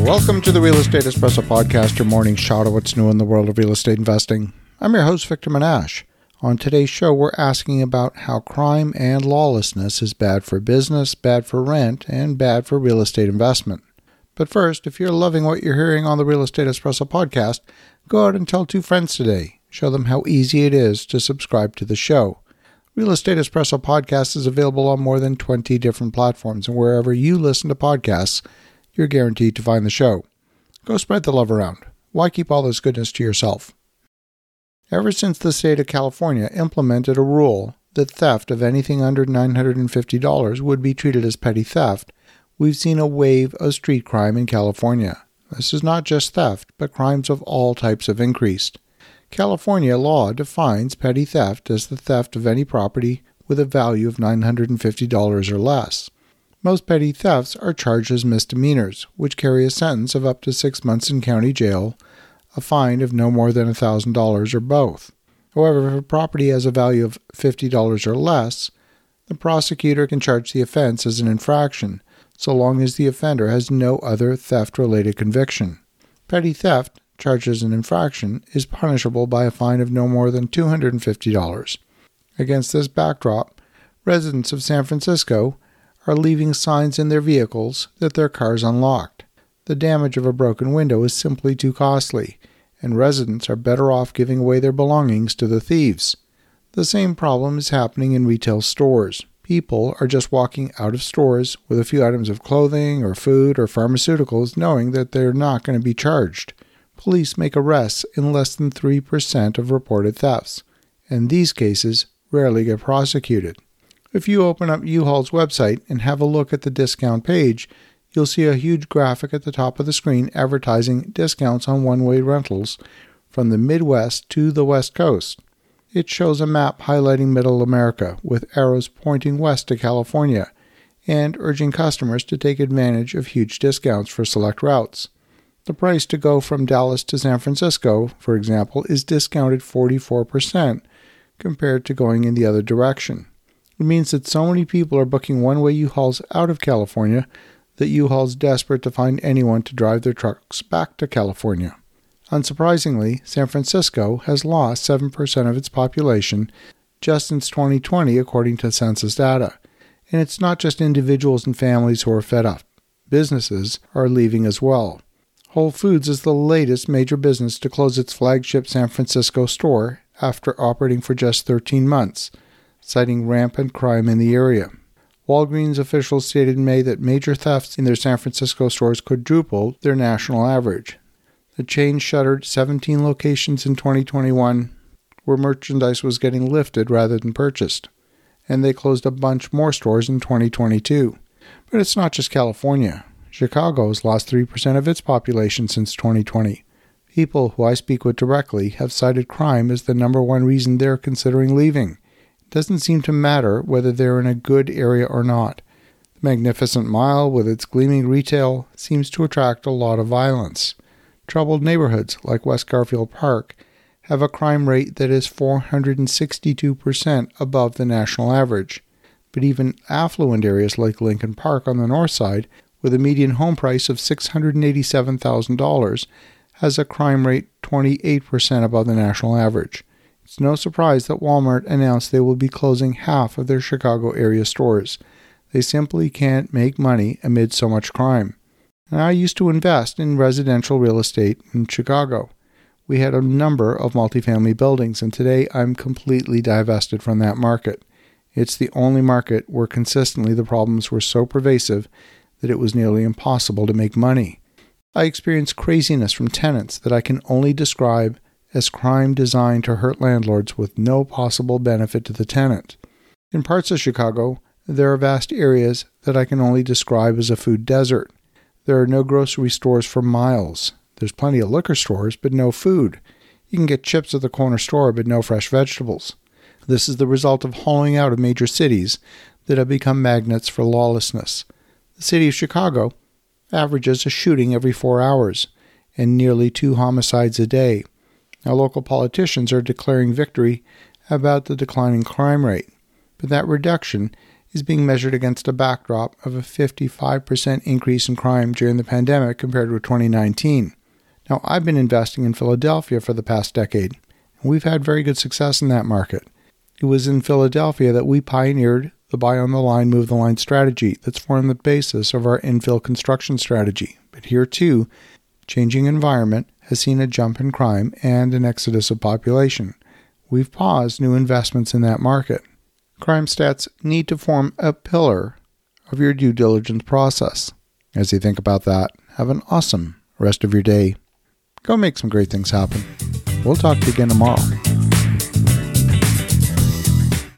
Welcome to the Real Estate Espresso Podcast, your morning shot of what's new in the world of real estate investing. I'm your host, Victor Menashe. On today's show, we're asking about how crime and lawlessness is bad for business, bad for rent, and bad for real estate investment. But first, if you're loving what you're hearing on the Real Estate Espresso Podcast, go out and tell 2 friends today. Show them how easy it is to subscribe to the show. Real Estate Espresso Podcast is available on more than 20 different platforms, and wherever you listen to podcasts, you're guaranteed to find the show. Go spread the love around. Why keep all this goodness to yourself? Ever since the state of California implemented a rule that theft of anything under $950 would be treated as petty theft, we've seen a wave of street crime in California. This is not just theft, but crimes of all types have increased. California law defines petty theft as the theft of any property with a value of $950 or less. Most petty thefts are charged as misdemeanors, which carry a sentence of up to 6 months in county jail, a fine of no more than $1,000 or both. However, if a property has a value of $50 or less, the prosecutor can charge the offense as an infraction, so long as the offender has no other theft-related conviction. Petty theft, charged as an infraction, is punishable by a fine of no more than $250. Against this backdrop, residents of San Francisco are leaving signs in their vehicles that their car's unlocked. The damage of a broken window is simply too costly, and residents are better off giving away their belongings to the thieves. The same problem is happening in retail stores. People are just walking out of stores with a few items of clothing or food or pharmaceuticals knowing that they're not going to be charged. Police make arrests in less than 3% of reported thefts, and these cases rarely get prosecuted. If you open up U-Haul's website and have a look at the discount page, you'll see a huge graphic at the top of the screen advertising discounts on one-way rentals from the Midwest to the West Coast. It shows a map highlighting Middle America with arrows pointing west to California and urging customers to take advantage of huge discounts for select routes. The price to go from Dallas to San Francisco, for example, is discounted 44% compared to going in the other direction. It means that so many people are booking one-way U-Hauls out of California that U-Haul's desperate to find anyone to drive their trucks back to California. Unsurprisingly, San Francisco has lost 7% of its population just since 2020, according to census data. And it's not just individuals and families who are fed up. Businesses are leaving as well. Whole Foods is the latest major business to close its flagship San Francisco store after operating for just 13 months. Citing rampant crime in the area. Walgreens officials stated in May that major thefts in their San Francisco stores quadrupled their national average. The chain shuttered 17 locations in 2021 where merchandise was getting lifted rather than purchased, and they closed a bunch more stores in 2022. But it's not just California. Chicago has lost 3% of its population since 2020. People who I speak with directly have cited crime as the number one reason they're considering leaving. It doesn't seem to matter whether they're in a good area or not. The Magnificent Mile, with its gleaming retail, seems to attract a lot of violence. Troubled neighborhoods like West Garfield Park have a crime rate that is 462% above the national average. But even affluent areas like Lincoln Park on the north side, with a median home price of $687,000, has a crime rate 28% above the national average. It's no surprise that Walmart announced they will be closing half of their Chicago area stores. They simply can't make money amid so much crime. And I used to invest in residential real estate in Chicago. We had a number of multifamily buildings, and today I'm completely divested from that market. It's the only market where consistently the problems were so pervasive that it was nearly impossible to make money. I experienced craziness from tenants that I can only describe as crime designed to hurt landlords with no possible benefit to the tenant. In parts of Chicago, there are vast areas that I can only describe as a food desert. There are no grocery stores for miles. There's plenty of liquor stores, but no food. You can get chips at the corner store, but no fresh vegetables. This is the result of hollowing out of major cities that have become magnets for lawlessness. The city of Chicago averages a shooting every 4 hours and nearly 2 homicides a day. Now, local politicians are declaring victory about the declining crime rate, but that reduction is being measured against a backdrop of a 55% increase in crime during the pandemic compared with 2019. Now, I've been investing in Philadelphia for the past decade, and we've had very good success in that market. It was in Philadelphia that we pioneered the buy on the line, move the line strategy that's formed the basis of our infill construction strategy. But here too, changing environment has seen a jump in crime and an exodus of population. We've paused new investments in that market. Crime stats need to form a pillar of your due diligence process. As you think about that, have an awesome rest of your day. Go make some great things happen. We'll talk to you again tomorrow.